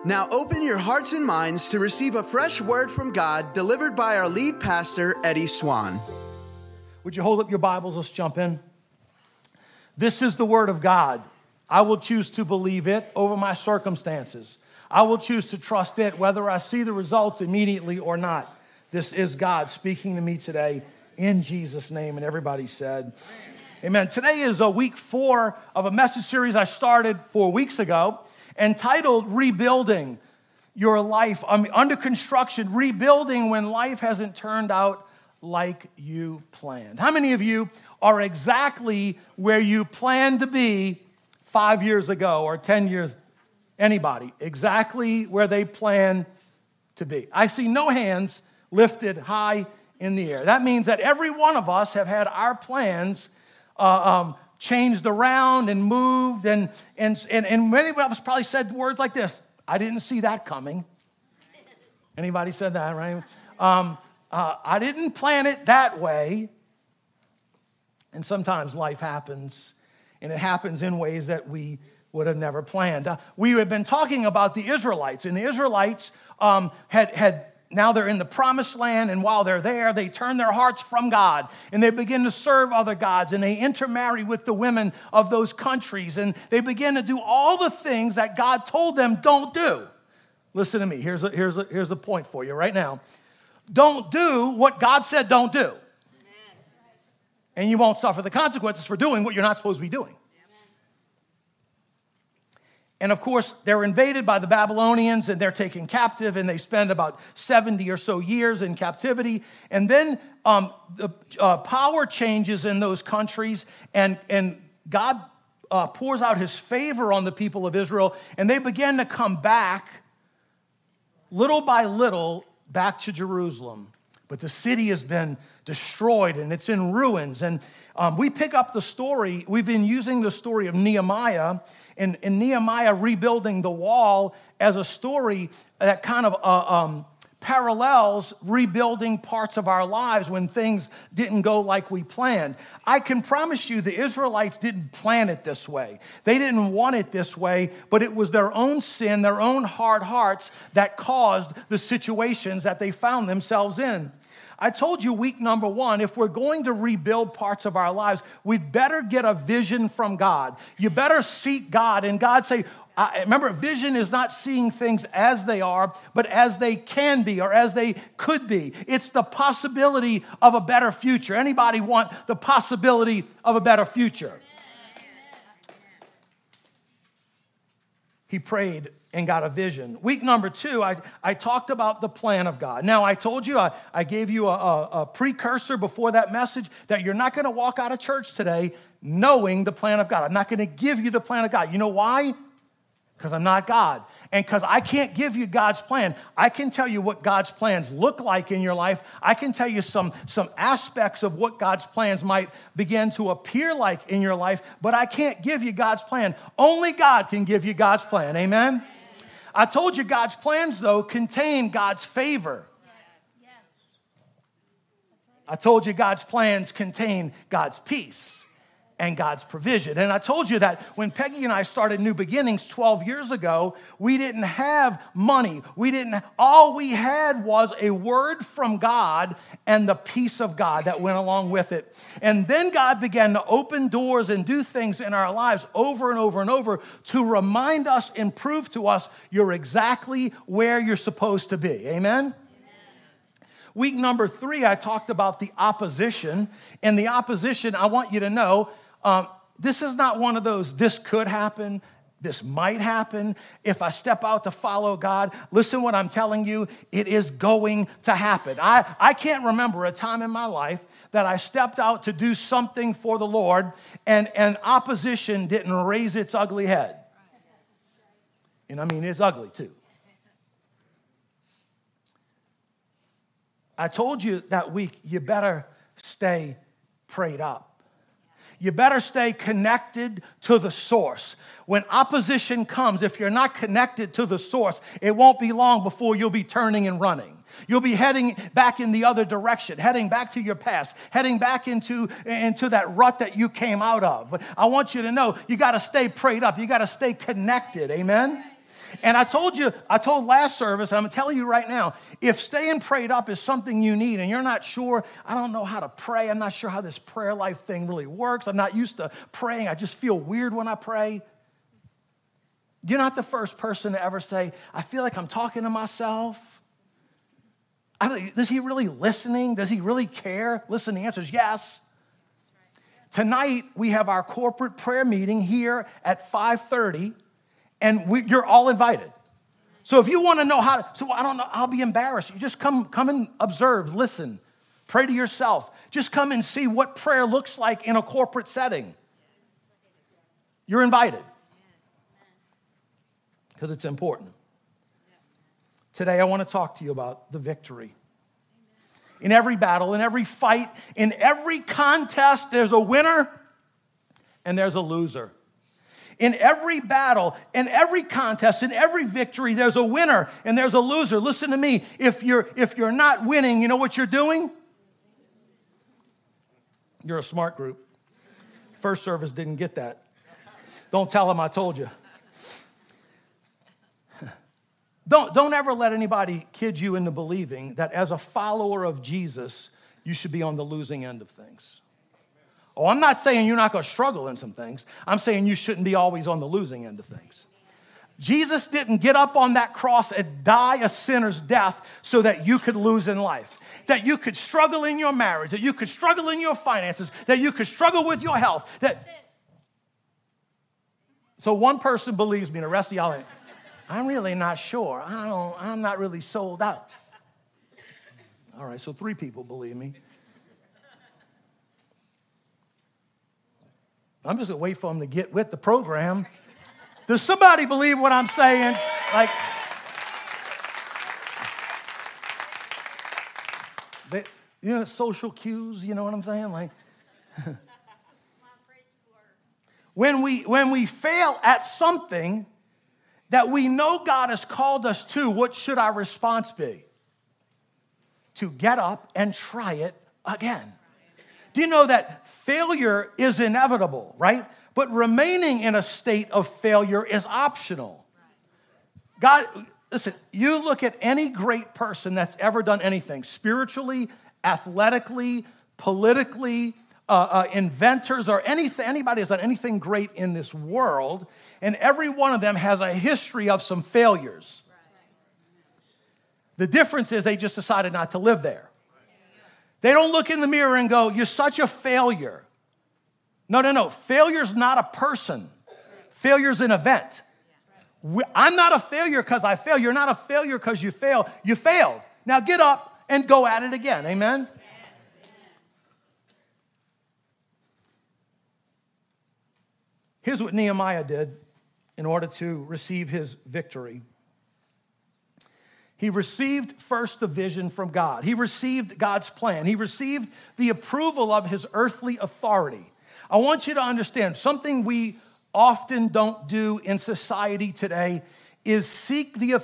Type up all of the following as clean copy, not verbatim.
Now open your hearts and minds to receive a fresh word from God delivered by our lead pastor, Eddie Swan. Would you hold up your Bibles? Let's jump in. This is the word of God. I will choose to believe it over my circumstances. I will choose to trust it whether I see the results immediately or not. This is God speaking to me today in Jesus' name. And everybody said, amen. Today is week 4 of a message series I started 4 weeks ago, entitled Rebuilding Your Life. Under construction, rebuilding when life hasn't turned out like you planned. How many of you are exactly where you planned to be 5 years ago or 10 years? Anybody? Exactly where they plan to be. I see no hands lifted high in the air. That means that every one of us have had our plans changed around and moved, and many of us probably said words like this: I didn't see that coming. Anybody said that, right? I didn't plan it that way. And sometimes life happens, and it happens in ways that we would have never planned. We have been talking about the Israelites, and the Israelites now they're in the promised land, and while they're there, they turn their hearts from God, and they begin to serve other gods, and they intermarry with the women of those countries, and they begin to do all the things that God told them don't do. Listen to me. Here's a point for you right now. Don't do what God said don't do. And you won't suffer the consequences for doing what you're not supposed to be doing. And of course, they're invaded by the Babylonians, and they're taken captive, and they spend about 70 or so years in captivity. And then the power changes in those countries, and God pours out his favor on the people of Israel, and they begin to come back, little by little, back to Jerusalem. But the city has been destroyed, and it's in ruins. And we pick up the story. We've been using the story of Nehemiah, and Nehemiah rebuilding the wall as a story that kind of parallels rebuilding parts of our lives when things didn't go like we planned. I can promise you the Israelites didn't plan it this way. They didn't want it this way, but it was their own sin, their own hard hearts that caused the situations that they found themselves in. I told you week number 1, if we're going to rebuild parts of our lives, we'd better get a vision from God. You better seek God, and God say, remember, vision is not seeing things as they are, but as they can be or as they could be. It's the possibility of a better future. Anybody want the possibility of a better future? He prayed and got a vision. Week number 2, I talked about the plan of God. Now, I told you, I gave you a precursor before that message that you're not going to walk out of church today knowing the plan of God. I'm not going to give you the plan of God. You know why? Because I'm not God. And because I can't give you God's plan. I can tell you what God's plans look like in your life. I can tell you some aspects of what God's plans might begin to appear like in your life, but I can't give you God's plan. Only God can give you God's plan. Amen? I told you God's plans, though, contain God's favor. Yes. I told you God's plans contain God's peace and God's provision. And I told you that when Peggy and I started New Beginnings 12 years ago, we didn't have money. All we had was a word from God and the peace of God that went along with it. And then God began to open doors and do things in our lives over and over and over to remind us and prove to us you're exactly where you're supposed to be. Amen? Week number 3, I talked about the opposition. And the opposition, I want you to know, this is not one of those, this could happen, this might happen. If I step out to follow God, listen what I'm telling you, it is going to happen. I can't remember a time in my life that I stepped out to do something for the Lord and opposition didn't raise its ugly head. And I mean, it's ugly too. I told you that week, you better stay prayed up. You better stay connected to the source. When opposition comes, if you're not connected to the source, it won't be long before you'll be turning and running. You'll be heading back in the other direction, heading back to your past, heading back into that rut that you came out of. But I want you to know, you got to stay prayed up. You got to stay connected. Amen? And I told last service, and I'm telling you right now, if staying prayed up is something you need and you're not sure, I don't know how to pray, I'm not sure how this prayer life thing really works, I'm not used to praying, I just feel weird when I pray. You're not the first person to ever say, I feel like I'm talking to myself. Is he really listening? Does he really care? Listen, the answer is yes. Tonight, we have our corporate prayer meeting here at 5:30. And you're all invited. So if you want to know I don't know, I'll be embarrassed. You just come and observe, listen, pray to yourself. Just come and see what prayer looks like in a corporate setting. You're invited. Because it's important. Today I want to talk to you about the victory. In every battle, in every fight, in every contest, there's a winner and there's a loser. In every battle, in every contest, in every victory, there's a winner and there's a loser. Listen to me. If you're not winning, you know what you're doing? You're a smart group. First service didn't get that. Don't tell them I told you. Don't ever let anybody kid you into believing that as a follower of Jesus, you should be on the losing end of things. Oh, I'm not saying you're not going to struggle in some things. I'm saying you shouldn't be always on the losing end of things. Jesus didn't get up on that cross and die a sinner's death so that you could lose in life, that you could struggle in your marriage, that you could struggle in your finances, that you could struggle with your health. So one person believes me, and the rest of y'all are, I'm really not sure. I'm not really sold out. All right, so 3 people believe me. I'm just going to wait for them to get with the program. Does somebody believe what I'm saying? Like, social cues, you know what I'm saying? Like, when we fail at something that we know God has called us to, what should our response be? To get up and try it again. Do you know that failure is inevitable, right? But remaining in a state of failure is optional. God, listen, you look at any great person that's ever done anything, spiritually, athletically, politically, inventors, or anybody has done anything great in this world, and every one of them has a history of some failures. The difference is they just decided not to live there. They don't look in the mirror and go, you're such a failure. No. Failure's not a person. Failure's an event. I'm not a failure because I fail. You're not a failure because you fail. You failed. Now get up and go at it again. Amen? Here's what Nehemiah did in order to receive his victory. He received first the vision from God. He received God's plan. He received the approval of his earthly authority. I want you to understand something we often don't do in society today is seek the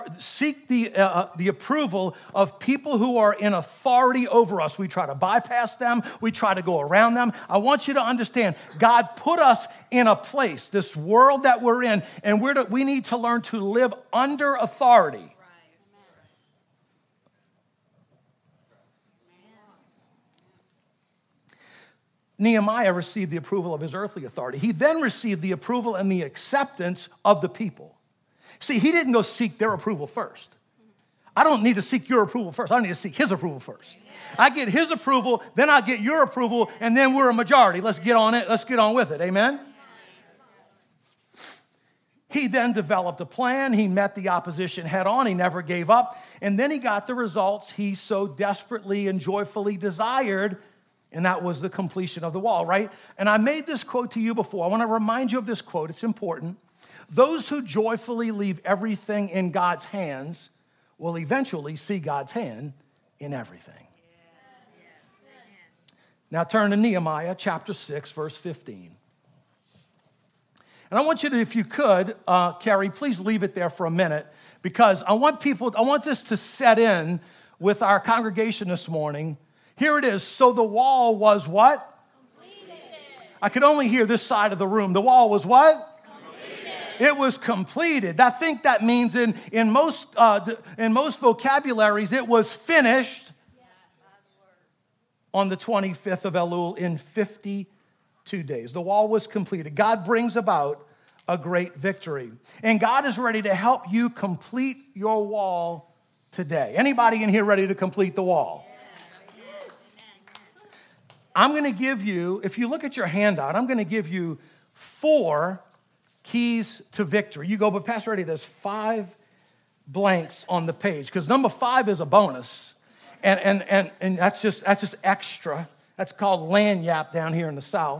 approval of people who are in authority over us. We try to bypass them. We try to go around them. I want you to understand, God put us in a place, this world that we're in, and we need to learn to live under authority. Nehemiah received the approval of his earthly authority. He then received the approval and the acceptance of the people. See, he didn't go seek their approval first. I don't need to seek your approval first. I need to seek his approval first. I get his approval, then I get your approval, and then we're a majority. Let's get on it. Let's get on with it. Amen? He then developed a plan. He met the opposition head on. He never gave up. And then he got the results he so desperately and joyfully desired. And that was the completion of the wall, right? And I made this quote to you before. I want to remind you of this quote. It's important. Those who joyfully leave everything in God's hands will eventually see God's hand in everything. Yes. Now turn to Nehemiah chapter 6, verse 15. And I want you to, if you could, Carrie, please leave it there for a minute, because I want this to set in with our congregation this morning. Here it is. So the wall was what? Completed. I could only hear this side of the room. The wall was what? Completed. It was completed. I think that means in most vocabularies, it was finished on the 25th of Elul in 52 days. The wall was completed. God brings about a great victory. And God is ready to help you complete your wall today. Anybody in here ready to complete the wall? I'm going to give you, if you look at your handout, I'm going to give you 4 keys to victory. You go, but Pastor Eddie, there's 5 blanks on the page because number 5 is a bonus, and that's just extra. That's called lagniappe down here in the South.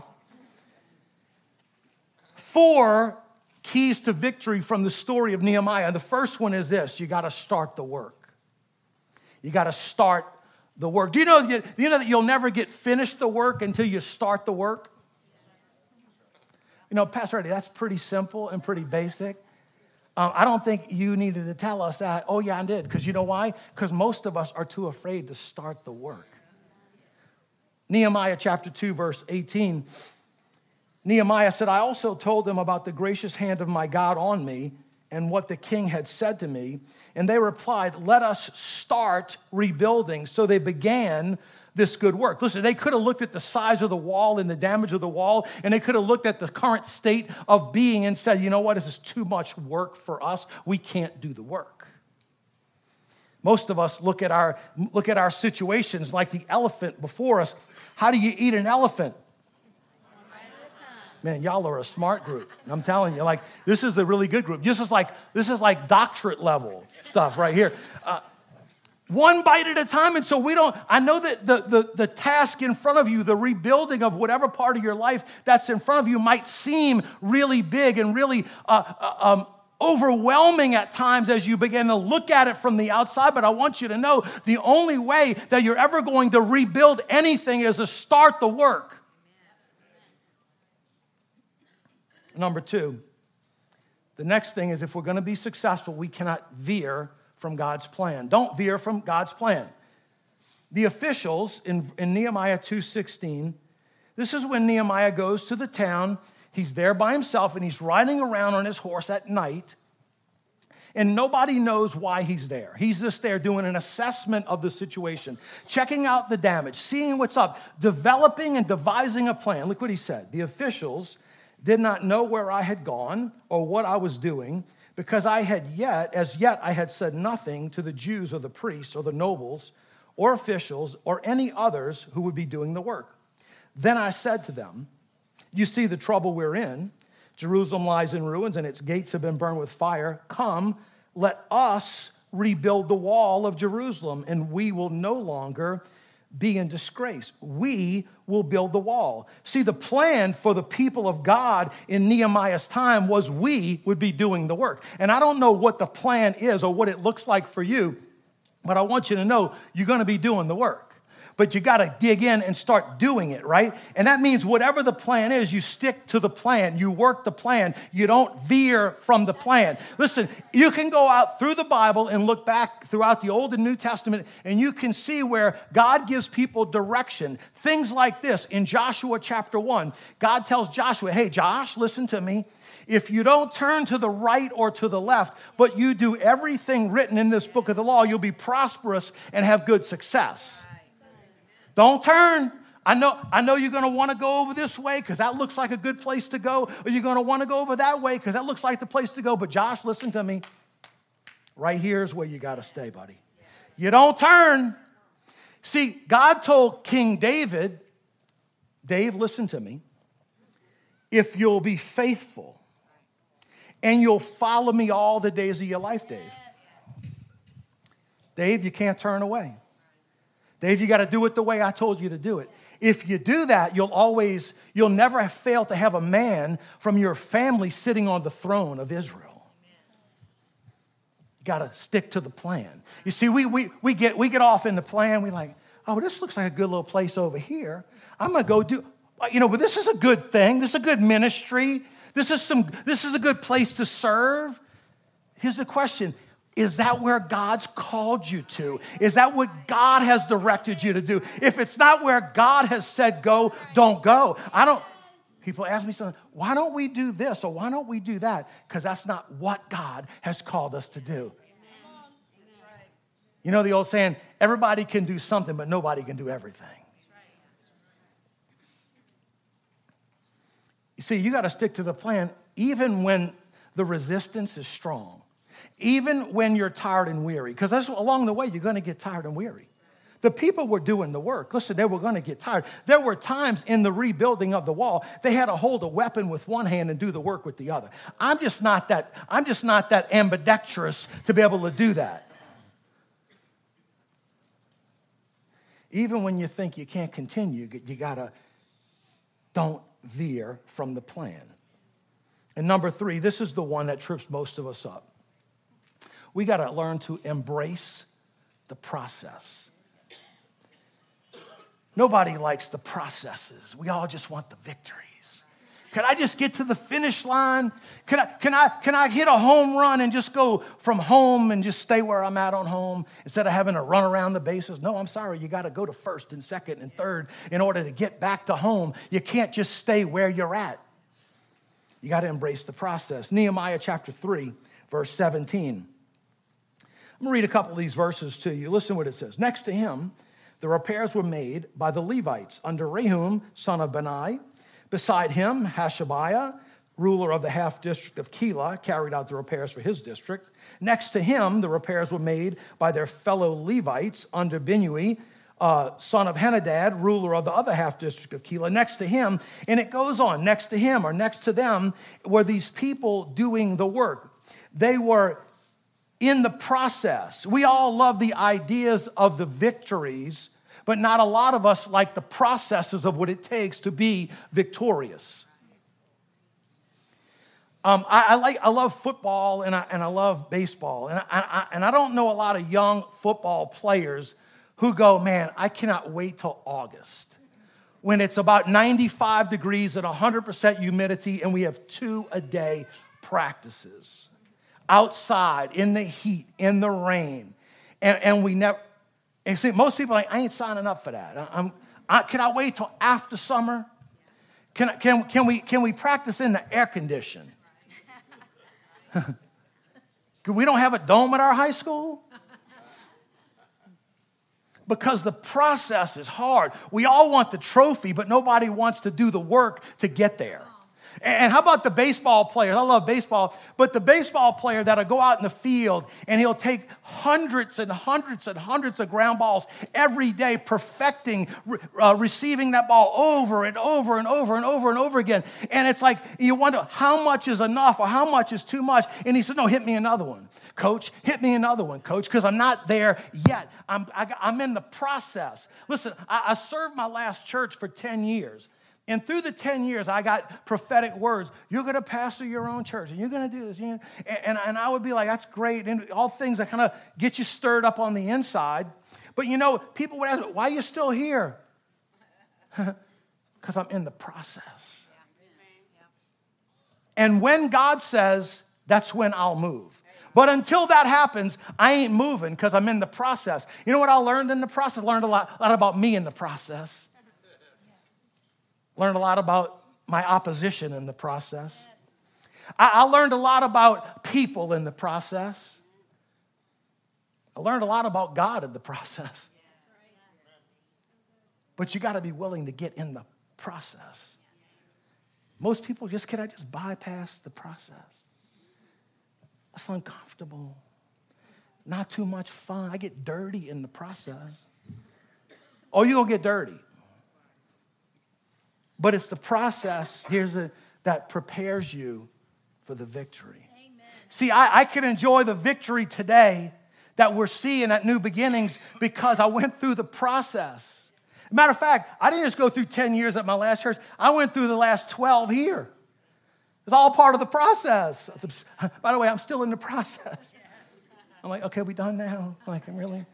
4 keys to victory from the story of Nehemiah. The first one is this: you got to start the work. You got to start the work. Do you know that you'll never get finished the work until you start the work? You know, Pastor Eddie, that's pretty simple and pretty basic. I don't think you needed to tell us that. Oh, yeah, I did. Because you know why? Because most of us are too afraid to start the work. Nehemiah chapter 2, verse 18. Nehemiah said, I also told them about the gracious hand of my God on me and what the king had said to me. And they replied, let us start rebuilding. So they began this good work. Listen, they could have looked at the size of the wall and the damage of the wall, and they could have looked at the current state of being and said, you know what, this is too much work for us. We can't do the work. Most of us look at our situations like the elephant before us. How do you eat an elephant? Man, y'all are a smart group. I'm telling you, like, this is the really good group. This is like doctorate level stuff right here. One bite at a time. And so I know that the task in front of you, the rebuilding of whatever part of your life that's in front of you might seem really big and really overwhelming at times as you begin to look at it from the outside. But I want you to know the only way that you're ever going to rebuild anything is to start the work. Number 2, the next thing is if we're going to be successful, we cannot veer from God's plan. Don't veer from God's plan. The officials in Nehemiah 2:16, this is when Nehemiah goes to the town. He's there by himself, and he's riding around on his horse at night, and nobody knows why he's there. He's just there doing an assessment of the situation, checking out the damage, seeing what's up, developing and devising a plan. Look what he said. The officials did not know where I had gone or what I was doing, because as yet I had said nothing to the Jews or the priests or the nobles or officials or any others who would be doing the work. Then I said to them, you see the trouble we're in. Jerusalem lies in ruins and its gates have been burned with fire. Come, let us rebuild the wall of Jerusalem, and we will no longer be in disgrace. We will build the wall. See, the plan for the people of God in Nehemiah's time was we would be doing the work. And I don't know what the plan is or what it looks like for you, but I want you to know you're going to be doing the work. But you got to dig in and start doing it, right? And that means whatever the plan is, you stick to the plan. You work the plan. You don't veer from the plan. Listen, you can go out through the Bible and look back throughout the Old and New Testament, and you can see where God gives people direction. Things like this. In Joshua chapter 1, God tells Joshua, hey, Josh, listen to me. If you don't turn to the right or to the left, but you do everything written in this book of the law, you'll be prosperous and have good success. Don't turn. I know you're going to want to go over this way because that looks like a good place to go, or you're going to want to go over that way because that looks like the place to go. But Josh, listen to me. Right here is where you got to stay, buddy. You don't turn. See, God told King David, Dave, listen to me. If you'll be faithful and you'll follow me all the days of your life, Dave. Dave, you can't turn away. Dave, you got to do it the way I told you to do it. If you do that, you'll never fail to have a man from your family sitting on the throne of Israel. You got to stick to the plan. You see, we get off in the plan. We like, oh, this looks like a good little place over here. I'm going to go do, but this is a good thing. This is a good ministry. This is a good place to serve. Here's the question. Is that where God's called you to? Is that what God has directed you to do? If it's not where God has said go, don't go. People ask me something, why don't we do this or why don't we do that? Because that's not what God has called us to do. You know the old saying, everybody can do something, but nobody can do everything. You see, you got to stick to the plan even when the resistance is strong, even when you're tired and weary, because along the way, you're going to get tired and weary. The people were doing the work. Listen, they were going to get tired. There were times in the rebuilding of the wall, they had to hold a weapon with one hand and do the work with the other. I'm just not that ambidextrous to be able to do that. Even when you think you can't continue, you got to don't veer from the plan. And number 3, this is the one that trips most of us up. We got to learn to embrace the process. Nobody likes the processes. We all just want the victories. Can I just get to the finish line? Can I hit a home run and just go from home and just stay where I'm at on home instead of having to run around the bases? No, I'm sorry. You got to go to first and second and third in order to get back to home. You can't just stay where you're at. You got to embrace the process. Nehemiah chapter 3, verse 17. I'm going to read a couple of these verses to you. Listen to what it says. Next to him, the repairs were made by the Levites under Rehum, son of Bani. Beside him, Hashabiah, ruler of the half district of Keilah, carried out the repairs for his district. Next to him, the repairs were made by their fellow Levites under Binnui, son of Henadad, ruler of the other half district of Keilah. Next to him, and it goes on, next to him or next to them were these people doing the work. They were in the process. We all love the ideas of the victories, but not a lot of us like the processes of what it takes to be victorious. I love football and I love baseball, and I don't know a lot of young football players who go, man, I cannot wait till August when it's about 95 degrees and 100% humidity, and we have 2-a-day practices outside in the heat, in the rain, and we never. And see, most people are like, I ain't signing up for that. Can I wait till after summer? Can we practice in the air condition? We don't have a dome at our high school? Because the process is hard. We all want the trophy, but nobody wants to do the work to get there. And how about the baseball players? I love baseball, but the baseball player that'll go out in the field and he'll take hundreds and hundreds and hundreds of ground balls every day, perfecting, receiving that ball over and over and over and over and over again. And it's like you wonder how much is enough or how much is too much. And he said, no, hit me another one, coach. Hit me another one, coach, because I'm not there yet. I'm in the process. Listen, I served my last church for 10 years. And through the 10 years, I got prophetic words. You're going to pastor your own church, and you're going to do this. And I would be like, that's great. And all things that kind of get you stirred up on the inside. But, you know, people would ask, why are you still here? Because I'm in the process. And when God says, that's when I'll move. But until that happens, I ain't moving because I'm in the process. You know what I learned in the process? I learned a lot about me in the process. Learned a lot about my opposition in the process. I learned a lot about people in the process. I learned a lot about God in the process. But you got to be willing to get in the process. Most people can I just bypass the process? That's uncomfortable. Not too much fun. I get dirty in the process. Oh, you're going to get dirty. But it's the process, that prepares you for the victory. Amen. See, I can enjoy the victory today that we're seeing at New Beginnings because I went through the process. Matter of fact, I didn't just go through 10 years at my last church. I went through the last 12 here. It's all part of the process. By the way, I'm still in the process. I'm like, okay, we done now? I'm like, really?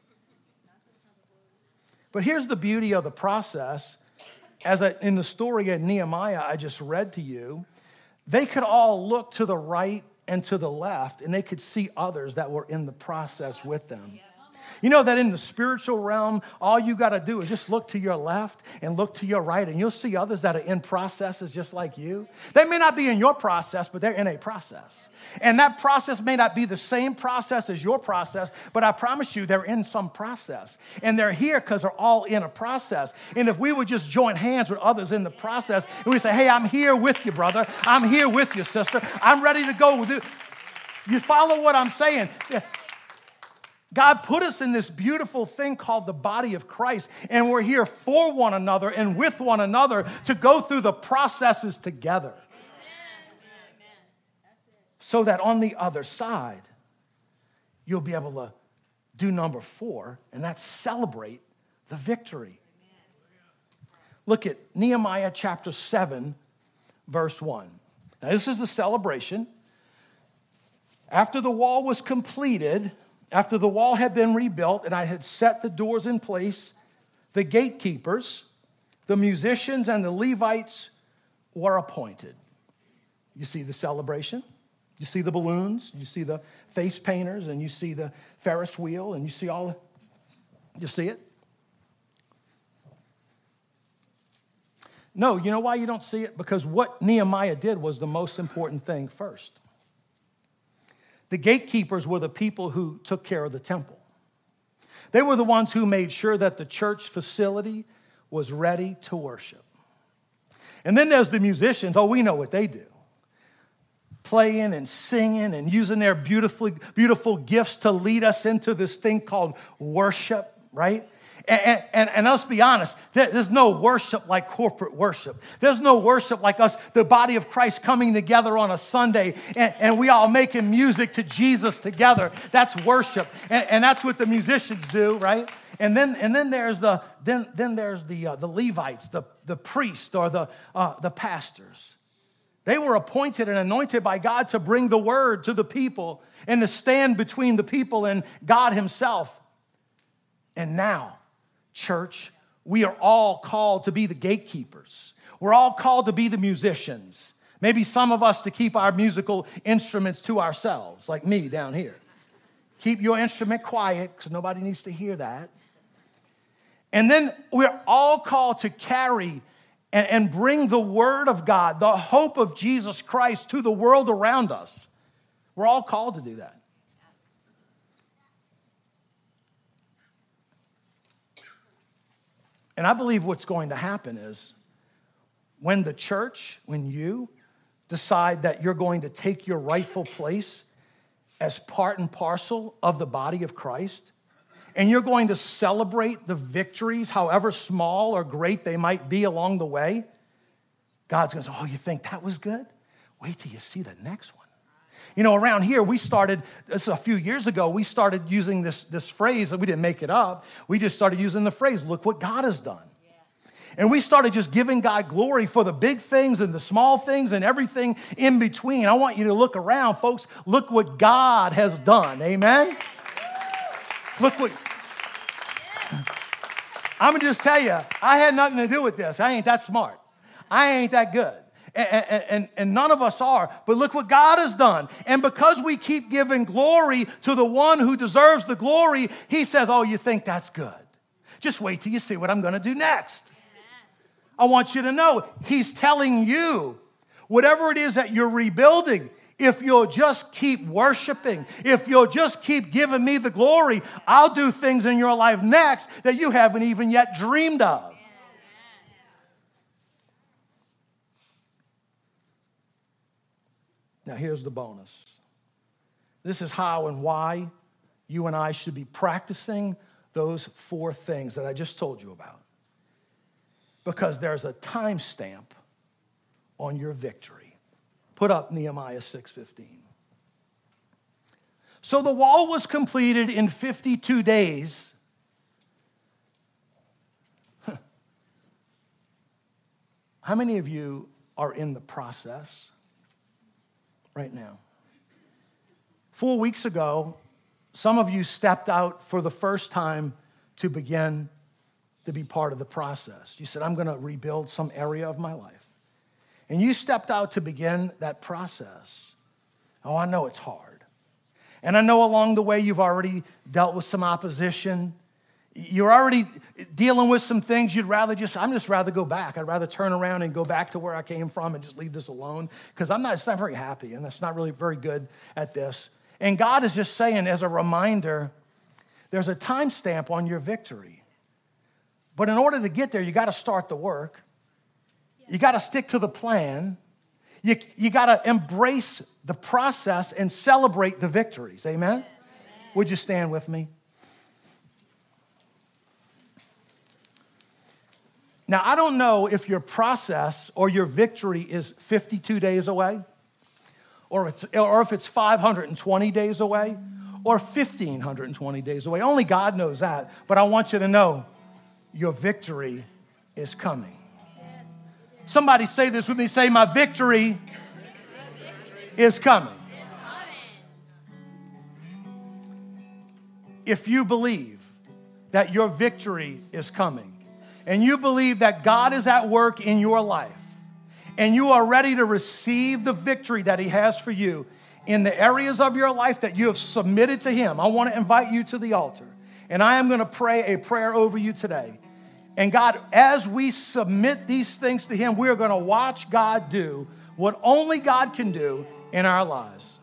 But here's the beauty of the process. In the story of Nehemiah I just read to you, they could all look to the right and to the left, and they could see others that were in the process with them. You know that in the spiritual realm, all you got to do is just look to your left and look to your right, and you'll see others that are in processes just like you. They may not be in your process, but they're in a process. And that process may not be the same process as your process, but I promise you they're in some process. And they're here because they're all in a process. And if we would just join hands with others in the process, and we say, hey, I'm here with you, brother. I'm here with you, sister. I'm ready to go with you. You follow what I'm saying? God put us in this beautiful thing called the body of Christ, and we're here for one another and with one another to go through the processes together. So that on the other side, you'll be able to do number 4, and that's celebrate the victory. Look at Nehemiah chapter 7, verse 1. Now, this is the celebration. After the wall was completed, after the wall had been rebuilt and I had set the doors in place, the gatekeepers, the musicians, and the Levites were appointed. You see the celebration? You see the balloons, you see the face painters, and you see the Ferris wheel, and you see you see it? No, you know why you don't see it? Because what Nehemiah did was the most important thing first. The gatekeepers were the people who took care of the temple. They were the ones who made sure that the church facility was ready to worship. And then there's the musicians. Oh, we know what they do. Playing and singing and using their beautiful gifts to lead us into this thing called worship, right? And let's be honest, there's no worship like corporate worship. There's no worship like us, the body of Christ, coming together on a Sunday and we all making music to Jesus together. That's worship, and that's what the musicians do, right? And then there's the Levites, the priests or the pastors. They were appointed and anointed by God to bring the word to the people and to stand between the people and God himself. And now, church, we are all called to be the gatekeepers. We're all called to be the musicians. Maybe some of us to keep our musical instruments to ourselves, like me down here. Keep your instrument quiet because nobody needs to hear that. And then we're all called to carry and bring the word of God, the hope of Jesus Christ to the world around us. We're all called to do that. And I believe what's going to happen is when the church, when you decide that you're going to take your rightful place as part and parcel of the body of Christ, and you're going to celebrate the victories, however small or great they might be along the way, God's going to say, oh, you think that was good? Wait till you see the next one. You know, around here, we started, this a few years ago, we started using this phrase, and we didn't make it up. We just started using the phrase, look what God has done. And we started just giving God glory for the big things and the small things and everything in between. I want you to look around, folks. Look what God has done. Amen? Look what... I'm going to just tell you, I had nothing to do with this. I ain't that smart. I ain't that good. And none of us are. But look what God has done. And because we keep giving glory to the one who deserves the glory, he says, oh, you think that's good? Just wait till you see what I'm going to do next. I want you to know, he's telling you, whatever it is that you're rebuilding, if you'll just keep worshiping, if you'll just keep giving me the glory, I'll do things in your life next that you haven't even yet dreamed of. Now, here's the bonus. This is how and why you and I should be practicing those 4 things that I just told you about. Because there's a timestamp on your victory. Put up Nehemiah 6:15. So the wall was completed in 52 days. How many of you are in the process right now? 4 weeks ago, some of you stepped out for the first time to begin to be part of the process. You said, I'm going to rebuild some area of my life. And you stepped out to begin that process. Oh, I know it's hard. And I know along the way you've already dealt with some opposition. You're already dealing with some things I'm just rather go back. I'd rather turn around and go back to where I came from and just leave this alone because it's not very happy and it's not really very good at this. And God is just saying as a reminder, there's a timestamp on your victory. But in order to get there, you got to start the work. You got to stick to the plan. You got to embrace the process and celebrate the victories. Amen? Would you stand with me? Now, I don't know if your process or your victory is 52 days away, or if it's 520 days away, or 1,520 days away. Only God knows that. But I want you to know your victory is coming. Somebody say this with me. Say, my victory is coming. If you believe that your victory is coming, and you believe that God is at work in your life, and you are ready to receive the victory that He has for you in the areas of your life that you have submitted to Him, I want to invite you to the altar. And I am going to pray a prayer over you today. And God, as we submit these things to Him, we are going to watch God do what only God can do in our lives.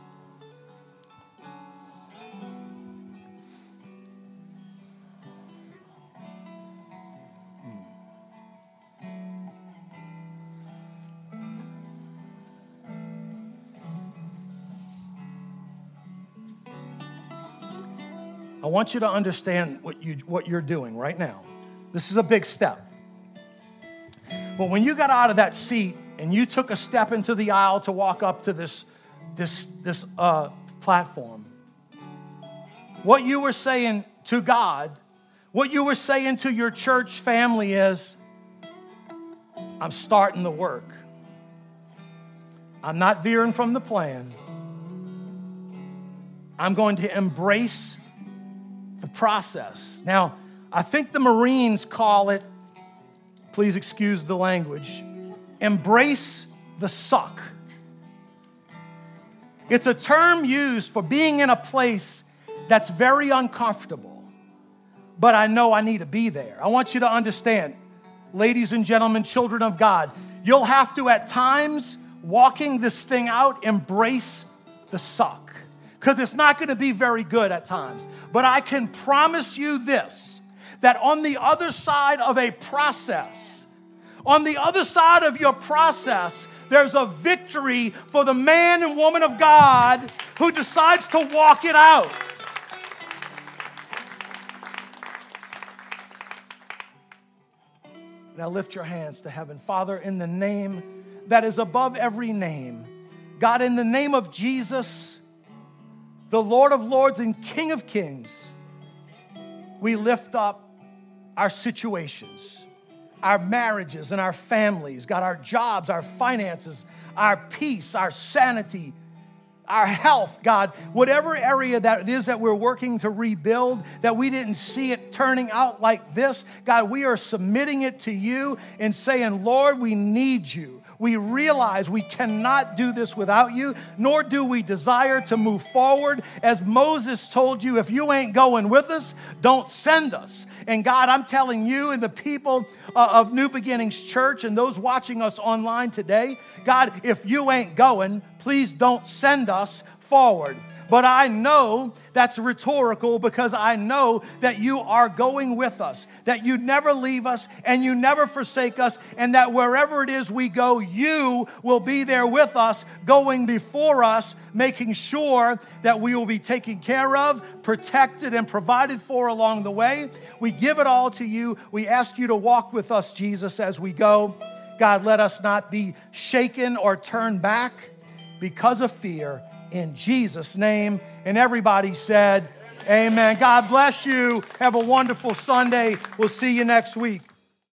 I want you to understand what you're doing right now. This is a big step. But when you got out of that seat and you took a step into the aisle to walk up to this platform, what you were saying to God, what you were saying to your church family is, I'm starting the work. I'm not veering from the plan. I'm going to embrace the process. Now, I think the Marines call it, please excuse the language, embrace the suck. It's a term used for being in a place that's very uncomfortable, but I know I need to be there. I want you to understand, ladies and gentlemen, children of God, you'll have to at times, walking this thing out, embrace the suck. Because it's not going to be very good at times. But I can promise you this, that on the other side of a process, on the other side of your process, there's a victory for the man and woman of God who decides to walk it out. Now lift your hands to heaven. Father, in the name that is above every name, God, in the name of Jesus, the Lord of Lords and King of Kings, we lift up our situations, our marriages and our families, God, our jobs, our finances, our peace, our sanity, our health, God, whatever area that it is that we're working to rebuild, that we didn't see it turning out like this, God, we are submitting it to you and saying, Lord, we need you. We realize we cannot do this without you, nor do we desire to move forward. As Moses told you, if you ain't going with us, don't send us. And God, I'm telling you and the people of New Beginnings Church and those watching us online today, God, if you ain't going, please don't send us forward. But I know that's rhetorical because I know that you are going with us, that you never leave us and you never forsake us, and that wherever it is we go, you will be there with us, going before us, making sure that we will be taken care of, protected, and provided for along the way. We give it all to you. We ask you to walk with us, Jesus, as we go. God, let us not be shaken or turn back because of fear. In Jesus' name. And everybody said, amen. God bless you. Have a wonderful Sunday. We'll see you next week.